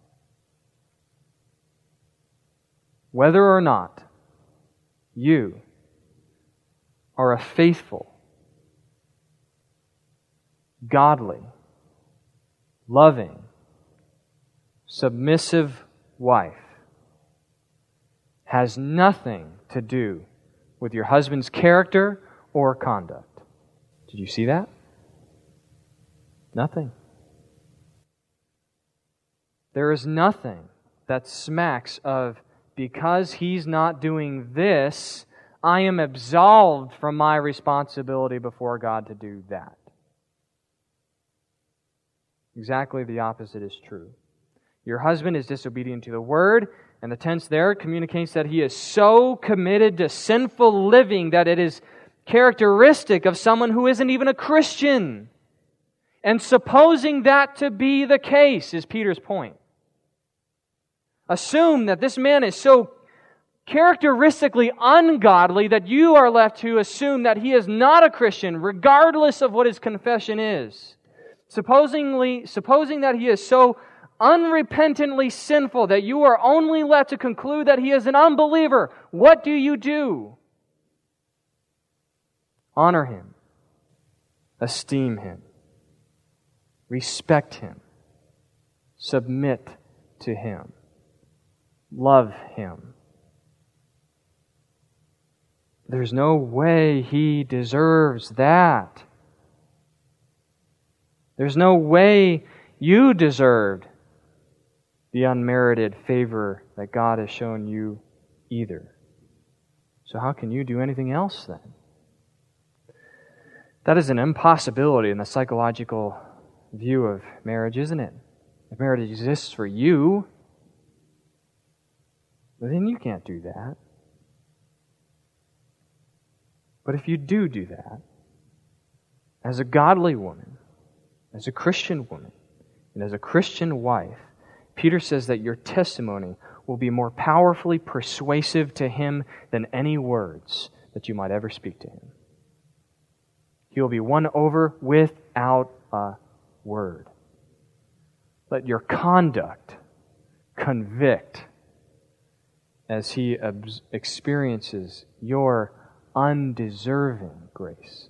whether or not you are a faithful, godly, loving, submissive wife, has nothing to do with your husband's character or conduct. Did you see that? Nothing. There is nothing that smacks of, because he's not doing this, I am absolved from my responsibility before God to do that. Exactly the opposite is true. Your husband is disobedient to the Word, and the tense there communicates that he is so committed to sinful living that it is characteristic of someone who isn't even a Christian. And supposing that to be the case is Peter's point. Assume that this man is so characteristically ungodly that you are left to assume that he is not a Christian, regardless of what his confession is. Supposingly, supposing that he is so unrepentantly sinful that you are only left to conclude that he is an unbeliever, what do you do? Honor him. Esteem him. Respect him. Submit to him. Love him. There's no way he deserves that. There's no way you deserved the unmerited favor that God has shown you either. So how can you do anything else then? That is an impossibility in the psychological view of marriage, isn't it? If marriage exists for you, then you can't do that. But if you do do that, as a godly woman, as a Christian woman, and as a Christian wife, Peter says that your testimony will be more powerfully persuasive to him than any words that you might ever speak to him. He will be won over without a word. Let your conduct convict as he experiences your undeserving grace.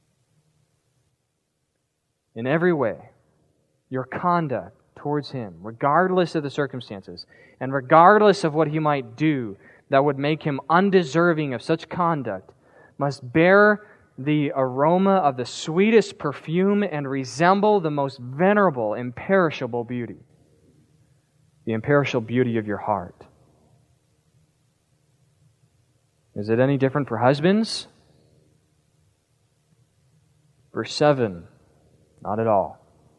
In every way, your conduct towards him, regardless of the circumstances, and regardless of what he might do that would make him undeserving of such conduct, must bear the aroma of the sweetest perfume and resemble the most venerable, imperishable beauty. The imperishable beauty of your heart. Is it any different for husbands? Verse seven, not at all.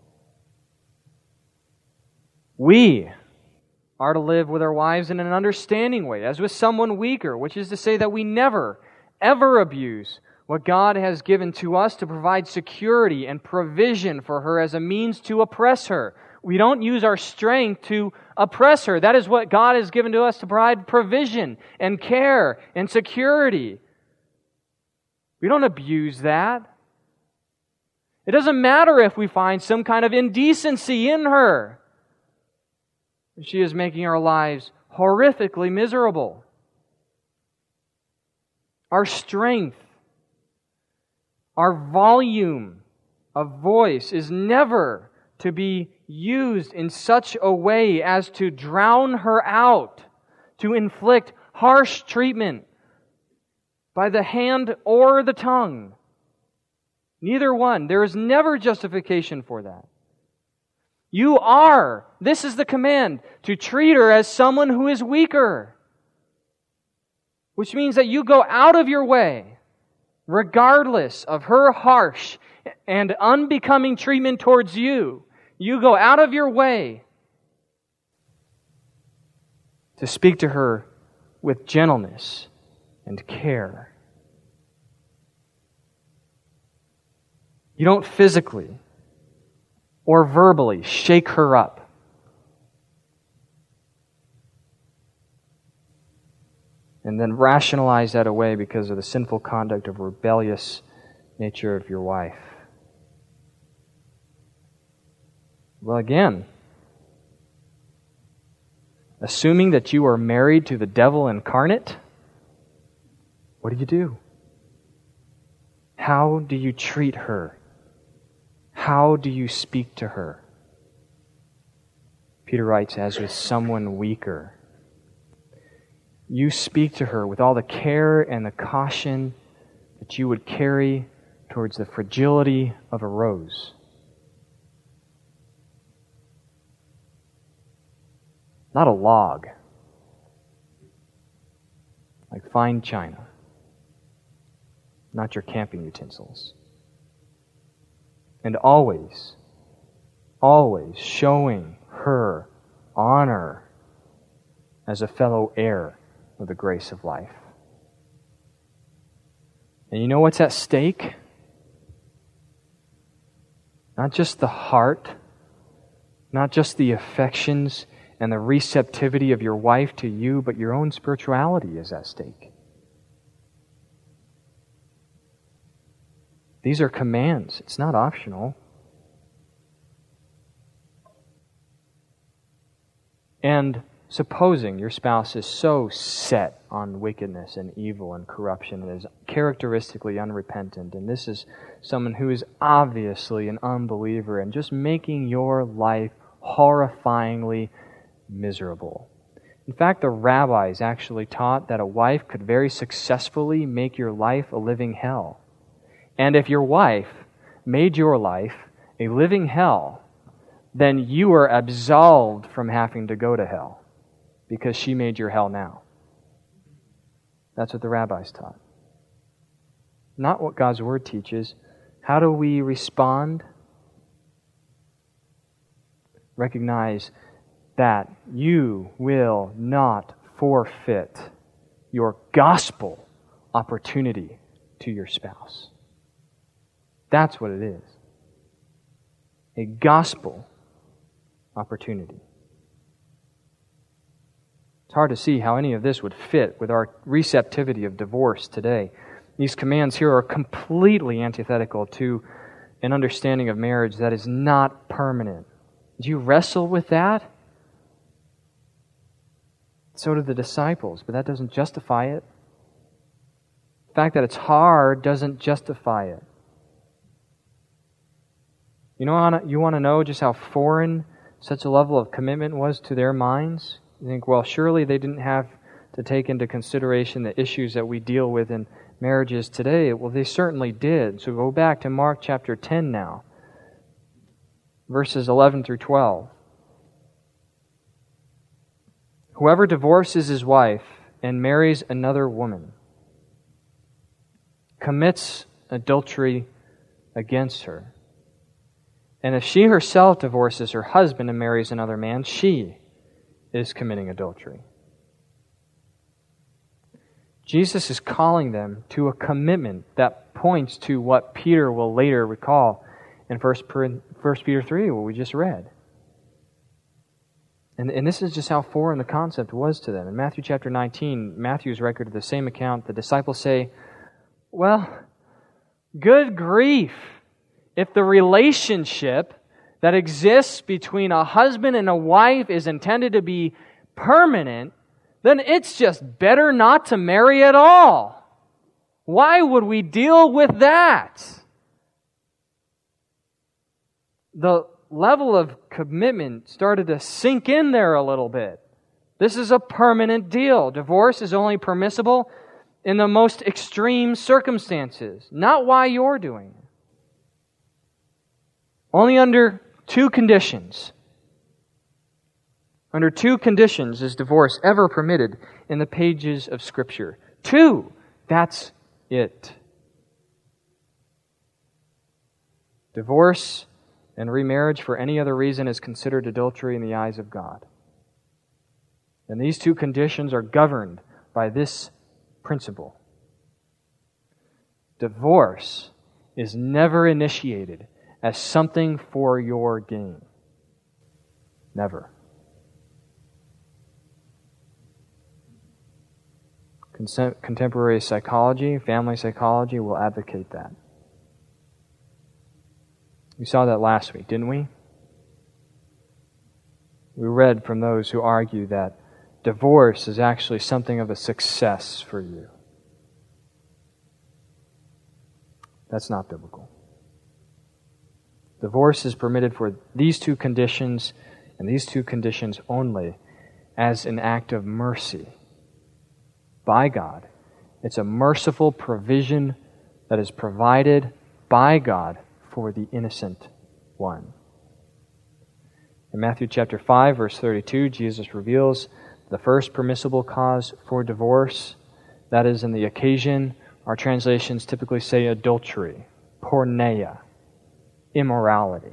We are to live with our wives in an understanding way, as with someone weaker, which is to say that we never, ever abuse what God has given to us to provide security and provision for her as a means to oppress her. We don't use our strength to oppress her. That is what God has given to us to provide provision and care and security. We don't abuse that. It doesn't matter if we find some kind of indecency in her. She is making our lives horrifically miserable. Our strength, our volume of voice is never to be used in such a way as to drown her out, to inflict harsh treatment by the hand or the tongue. Neither one. There is never justification for that. You are, this is the command, to treat her as someone who is weaker. Which means that you go out of your way, regardless of her harsh and unbecoming treatment towards you. You go out of your way to speak to her with gentleness and care. You don't physically or verbally shake her up. And then rationalize that away because of the sinful conduct of rebellious nature of your wife. Well, again, assuming that you are married to the devil incarnate, what do you do? How do you treat her? How do you speak to her? Peter writes, as with someone weaker. You speak to her with all the care and the caution that you would carry towards the fragility of a rose. Not a log, like fine china. not your camping utensils. And always, always showing her honor as a fellow heir of the grace of life. And you know what's at stake? Not just the heart, not just the affections and the receptivity of your wife to you, but your own spirituality is at stake. These are commands. It's not optional. And supposing your spouse is so set on wickedness and evil and corruption and is characteristically unrepentant, and this is someone who is obviously an unbeliever and just making your life horrifyingly miserable. In fact, the rabbis actually taught that a wife could very successfully make your life a living hell. And if your wife made your life a living hell, then you are absolved from having to go to hell because she made your hell now. That's what the rabbis taught. Not what God's Word teaches. How do we respond? Recognize that you will not forfeit your gospel opportunity to your spouse. That's what it is. A gospel opportunity. It's hard to see how any of this would fit with our receptivity of divorce today. These commands here are completely antithetical to an understanding of marriage that is not permanent. Do you wrestle with that? So do the disciples, but that doesn't justify it. The fact that it's hard doesn't justify it. You know, you want to know just how foreign such a level of commitment was to their minds? You think, well, surely they didn't have to take into consideration the issues that we deal with in marriages today. Well, they certainly did. So go back to Mark chapter ten now, verses eleven through twelve. Whoever divorces his wife and marries another woman commits adultery against her. And if she herself divorces her husband and marries another man, she is committing adultery. Jesus is calling them to a commitment that points to what Peter will later recall in First Peter three, what we just read. And, and this is just how foreign the concept was to them. In Matthew chapter nineteen, Matthew's record of the same account, the disciples say, well, good grief. If the relationship that exists between a husband and a wife is intended to be permanent, then it's just better not to marry at all. Why would we deal with that? The level of commitment started to sink in there a little bit. This is a permanent deal. Divorce is only permissible in the most extreme circumstances, not why you're doing it. Only under two conditions. Under two conditions is divorce ever permitted in the pages of Scripture. Two, that's it. Divorce and remarriage for any other reason is considered adultery in the eyes of God. And these two conditions are governed by this principle. Divorce is never initiated as something for your gain. Never. Contemporary psychology, family psychology will advocate that. We saw that last week, didn't we? We read from those who argue that divorce is actually something of a success for you. That's not biblical. Divorce is permitted for these two conditions, and these two conditions only, as an act of mercy by God. It's a merciful provision that is provided by God for the innocent one. In Matthew chapter five, verse thirty-two, Jesus reveals the first permissible cause for divorce. That is in the occasion Our translations typically say adultery, porneia, immorality.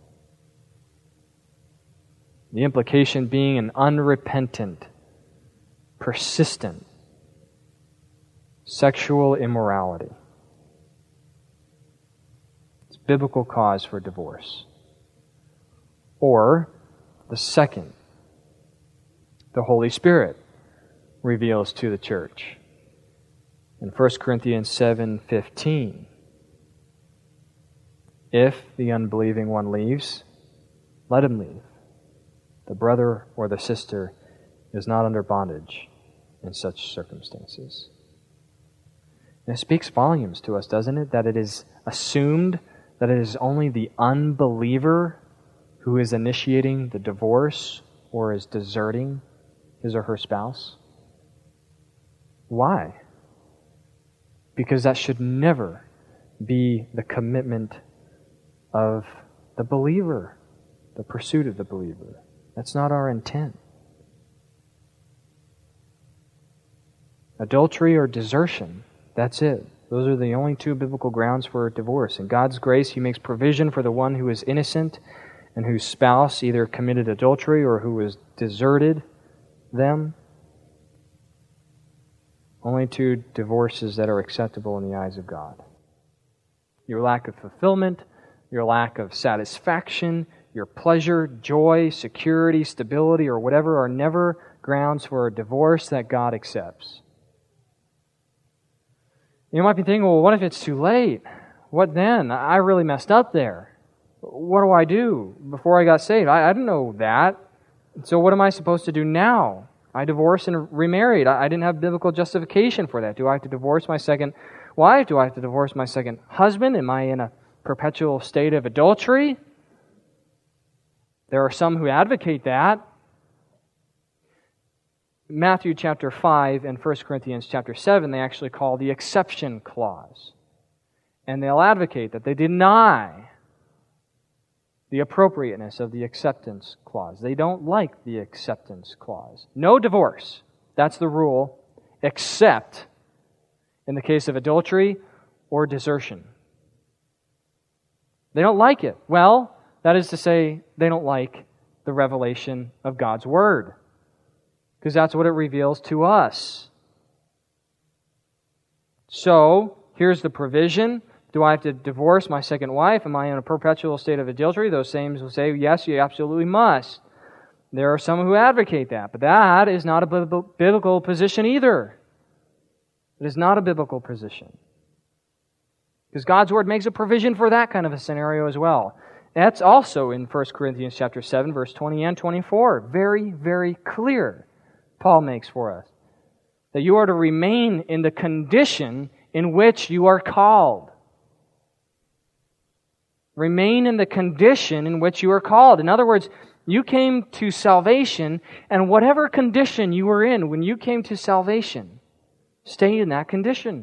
The implication being an unrepentant, persistent sexual immorality. It's biblical cause for divorce. Or the second, the Holy Spirit reveals to the church. In First Corinthians seven fifteen, if the unbelieving one leaves, let him leave. The brother or the sister is not under bondage in such circumstances. And it speaks volumes to us, doesn't it? That it is assumed that it is only the unbeliever who is initiating the divorce or is deserting his or her spouse. Why? Because that should never be the commitment of the believer, the pursuit of the believer. That's not our intent. Adultery or desertion, that's it. Those are the only two biblical grounds for divorce. In God's grace, He makes provision for the one who is innocent and whose spouse either committed adultery or who has deserted them. Only two divorces that are acceptable in the eyes of God. Your lack of fulfillment, your lack of satisfaction, your pleasure, joy, security, stability, or whatever are never grounds for a divorce that God accepts. You might be thinking, well, what if it's too late? What then? I really messed up there. What do I do before I got saved? I, I didn't know that. So what am I supposed to do now? I divorced and remarried. I, I didn't have biblical justification for that. Do I have to divorce my second wife? Do I have to divorce my second husband? Am I in a perpetual state of adultery? There are some who advocate that. Matthew chapter five and First Corinthians chapter seven, they actually call the exception clause. And they'll advocate that they deny the appropriateness of the acceptance clause. They don't like the acceptance clause. No divorce. That's the rule, except in the case of adultery or desertion. They don't like it. Well, that is to say, they don't like the revelation of God's Word, because that's what it reveals to us. So, here's the provision. Do I have to divorce my second wife? Am I in a perpetual state of adultery? Those same will say, yes, you absolutely must. There are some who advocate that, but that is not a biblical position either. It is not a biblical position. Because God's Word makes a provision for that kind of a scenario as well. That's also in First Corinthians chapter seven, verse twenty and twenty-four. Very, very clear, Paul makes for us, that you are to remain in the condition in which you are called. Remain in the condition in which you are called. In other words, you came to salvation, and whatever condition you were in when you came to salvation, stay in that condition.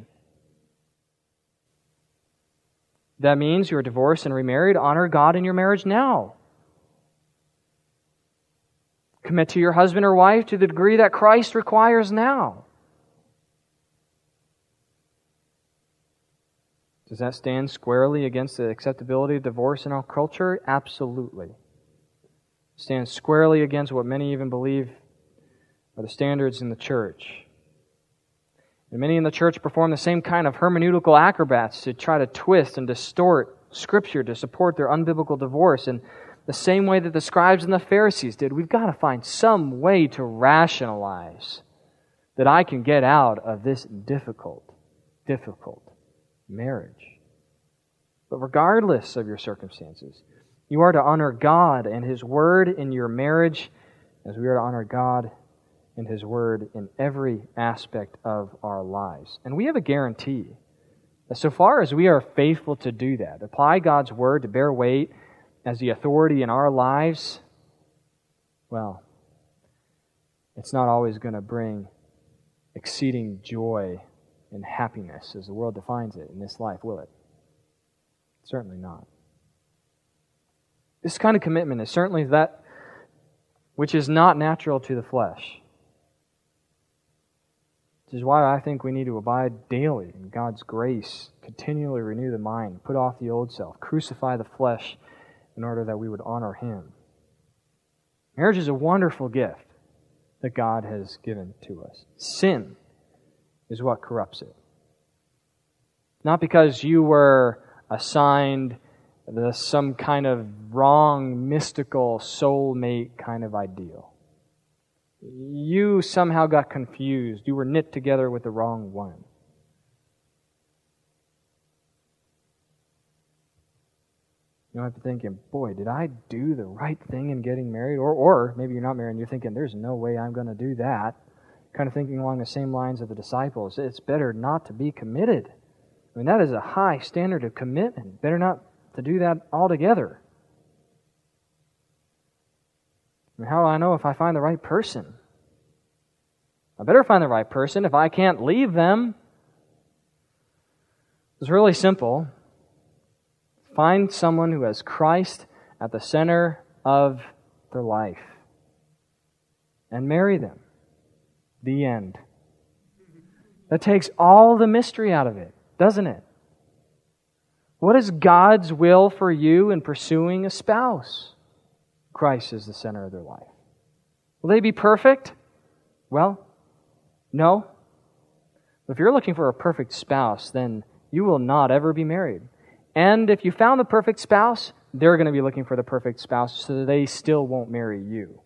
That means you are divorced and remarried. Honor God in your marriage now. Commit to your husband or wife to the degree that Christ requires now. Does that stand squarely against the acceptability of divorce in our culture? Absolutely. Stands squarely against what many even believe are the standards in the church. And many in the church perform the same kind of hermeneutical acrobats to try to twist and distort Scripture to support their unbiblical divorce in the same way that the scribes and the Pharisees did. We've got to find some way to rationalize that I can get out of this difficult, difficult marriage. But regardless of your circumstances, you are to honor God and His Word in your marriage as we are to honor God and His Word in every aspect of our lives. And we have a guarantee that so far as we are faithful to do that, apply God's Word to bear weight as the authority in our lives, well, it's not always going to bring exceeding joy and happiness as the world defines it in this life, will it? Certainly not. This kind of commitment is certainly that which is not natural to the flesh. Which is why I think we need to abide daily in God's grace, continually renew the mind, put off the old self, crucify the flesh in order that we would honor Him. Marriage is a wonderful gift that God has given to us. Sin is what corrupts it. Not because you were assigned the, some kind of wrong, mystical, soulmate kind of ideal. You somehow got confused. You were knit together with the wrong one. You might be thinking, boy, did I do the right thing in getting married? Or, or maybe you're not married and you're thinking, there's no way I'm going to do that. Kind of thinking along the same lines of the disciples. It's better not to be committed. I mean, that is a high standard of commitment. Better not to do that altogether. I mean, how do I know if I find the right person? I better find the right person if I can't leave them. It's really simple. Find someone who has Christ at the center of their life and marry them. The end. That takes all the mystery out of it, doesn't it? What is God's will for you in pursuing a spouse? Christ is the center of their life. Will they be perfect? Well, no. If you're looking for a perfect spouse, then you will not ever be married. And if you found the perfect spouse, they're going to be looking for the perfect spouse, so they still won't marry you.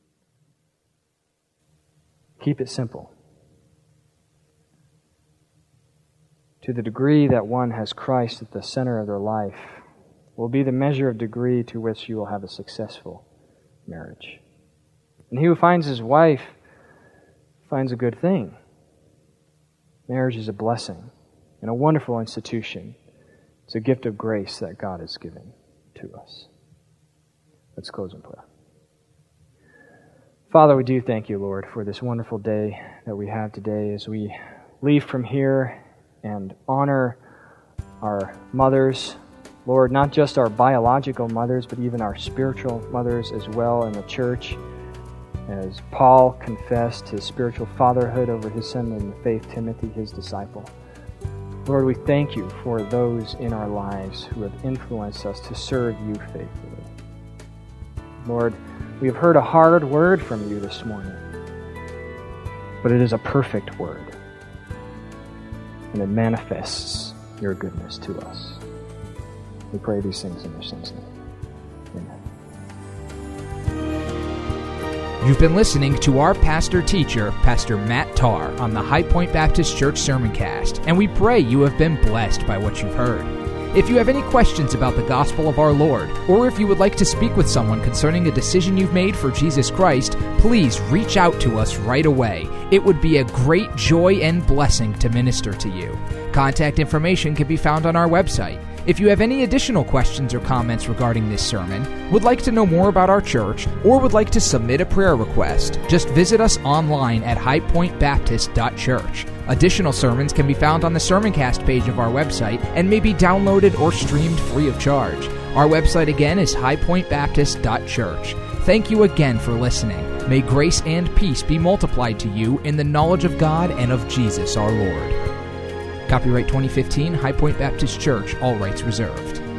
Keep it simple. To the degree that one has Christ at the center of their life will be the measure of degree to which you will have a successful marriage. And he who finds his wife finds a good thing. Marriage is a blessing and a wonderful institution. It's a gift of grace that God has given to us. Let's close in prayer. Father, we do thank you, Lord, for this wonderful day that we have today as we leave from here and honor our mothers, Lord, not just our biological mothers, but even our spiritual mothers as well in the church. As Paul confessed his spiritual fatherhood over his son in the faith, Timothy, his disciple. Lord, we thank you for those in our lives who have influenced us to serve you faithfully. Lord, we have heard a hard word from you this morning, but it is a perfect word, and it manifests your goodness to us. We pray these things in your Son's name. Amen. You've been listening to our pastor-teacher, Pastor Matt Tarr, on the High Point Baptist Church Sermoncast, and we pray you have been blessed by what you've heard. If you have any questions about the gospel of our Lord, or if you would like to speak with someone concerning a decision you've made for Jesus Christ, please reach out to us right away. It would be a great joy and blessing to minister to you. Contact information can be found on our website. If you have any additional questions or comments regarding this sermon, would like to know more about our church, or would like to submit a prayer request, just visit us online at high point baptist dot church. Additional sermons can be found on the Sermoncast page of our website and may be downloaded or streamed free of charge. Our website again is high point baptist dot church. Thank you again for listening. May grace and peace be multiplied to you in the knowledge of God and of Jesus our Lord. Copyright twenty fifteen, High Point Baptist Church, all rights reserved.